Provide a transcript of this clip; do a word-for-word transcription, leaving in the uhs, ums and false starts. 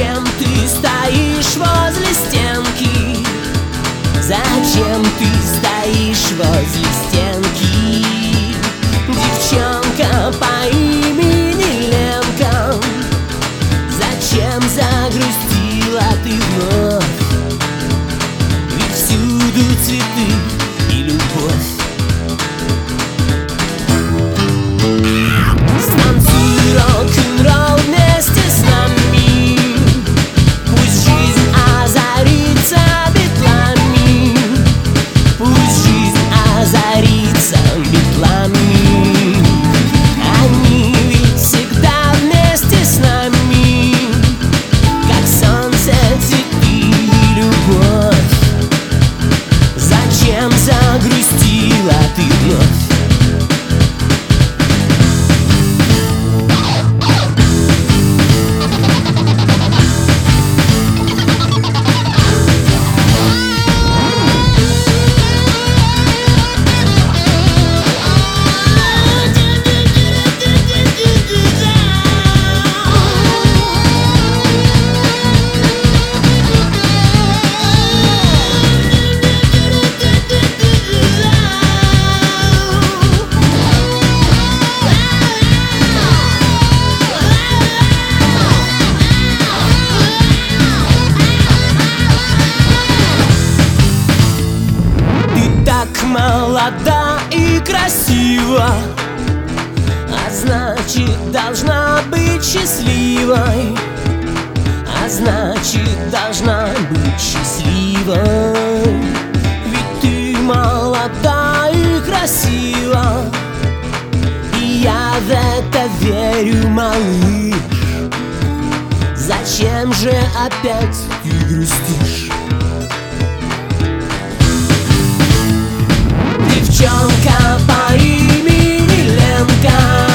Зачем ты стоишь возле стенки? Зачем ты стоишь возле стенки? Девчонка по имени Ленка, зачем загрустила ты вновь? Ведь всюду цветы и любовь. Станцуй рок-н-ролл вместе с нами, пусть жизнь озарится битлами, пусть жизнь озарится битлами. Они ведь всегда вместе с нами, как солнце, цветы и любовь. Зачем загрустила ты вновь? Молода и красива, а значит, должна быть счастливой, а значит, должна быть счастливой. Ведь ты молода и красива, и я в это верю, малыш. Зачем же опять ты грустишь? Девчонка по имени Ленка,